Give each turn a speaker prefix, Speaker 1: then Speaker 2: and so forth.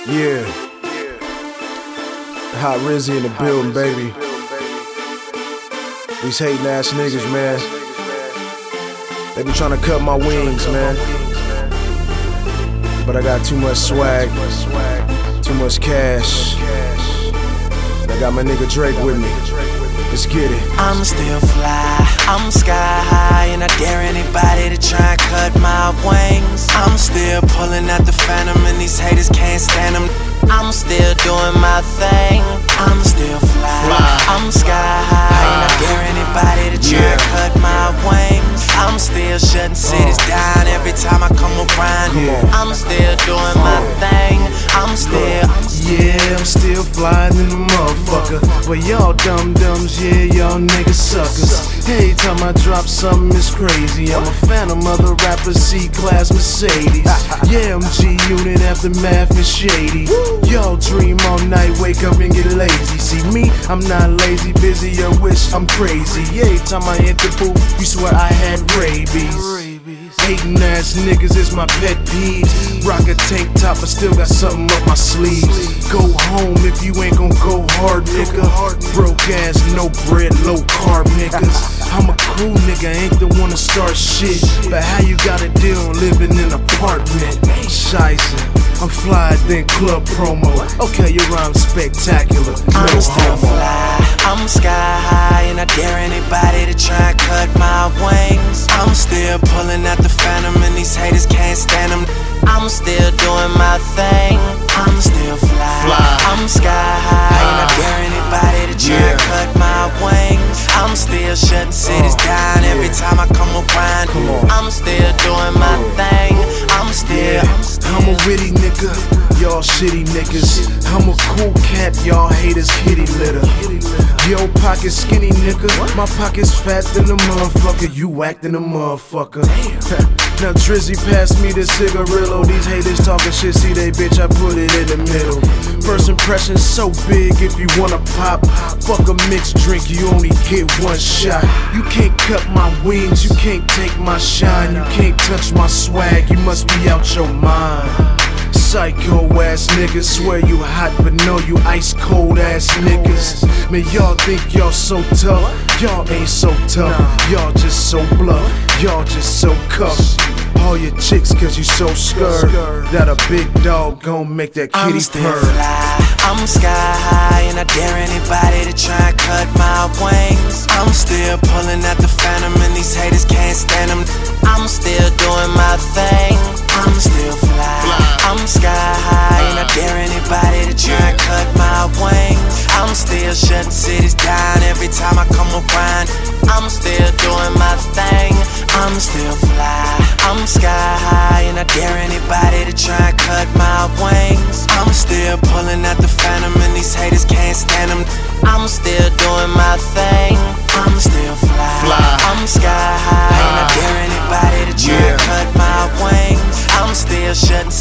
Speaker 1: Yeah. Hot Rizzy in the building, baby. These hating ass niggas, man. They be trying to cut my wings, man. But I got too much swag, too much cash. I got my nigga Drake with me. Let's get it.
Speaker 2: I'm still fly, I'm sky high, and I dare anybody to try and cut my wings. I'm still pulling out the phantom, and these haters can't stand them. I'm still doing my thing. I'm still fly, I'm sky high, and I dare anybody to try and cut my wings. I'm still shutting cities down every time I come around. I'm still doing my thing. I'm still
Speaker 1: flying in the motherfucker. But y'all dum-dums, yeah, y'all niggas suckers. Every time I drop something, it's crazy. I'm a phantom of the rapper, C-Class Mercedes. Yeah, I'm G-Unit, aftermath and shady. Y'all dream all night, wake up and get lazy. See me, I'm not lazy, busy, or wish I'm crazy. Every time I hit the booth, you swear I had rabies. Hating ass niggas is my pet peeve. Rock a tank top, I still got something up my sleeve. Go home if you ain't gon' go hard, nigga. Broke ass, no bread, low carb niggas. I'm a cool nigga, ain't the one to start shit. But how you gotta deal living in an apartment? Scheisse, I'm fly than club promo. Okay, your rhyme's spectacular.
Speaker 2: I'm still fly, I'm sky high, and I dare anybody to try and cut my wings. I'm still pulling out the phantom, and these haters can't stand them. I'm still doing my thing. I'm still fly, I'm sky high, and I dare anybody to try and cut my wings. I'm still shutting cities down every time I come around. I'm still doing my thing.
Speaker 1: I'm a witty nigga, y'all shitty niggas. I'm a cool cat, y'all haters kitty litter. Yo pocket skinny nigga, my pocket's fat than a motherfucker. You actin' a motherfucker. Now Drizzy passed me the cigarillo. These haters talking shit, see they bitch, I put it in the middle. First impression so big, if you wanna pop, fuck a mixed drink, you only get one shot. You can't cut my wings, you can't take my shine. You can't touch my swag, you must be out your mind. Psycho ass niggas, swear you hot but know you ice cold ass niggas. Man, y'all think y'all so tough, y'all ain't so tough. Y'all just so bluff, y'all just so cuffed. All your chicks cause you so scared that a big dog gon' make that kitty purr.
Speaker 2: I'm sky high, and I dare anybody to try and cut my wings. I'm still pulling out the phantom, and these haters can't stand them. I'm still doing my thing. I'm still fly, I'm sky high, and I dare anybody to try and cut my wings. I'm still shutting cities down every time I come around. I'm still doing my thing. I'm still fly, I'm sky high, and I dare anybody to try and cut my wings. I'm still pulling out the phantom, and these haters can't stand them. I'm still doing my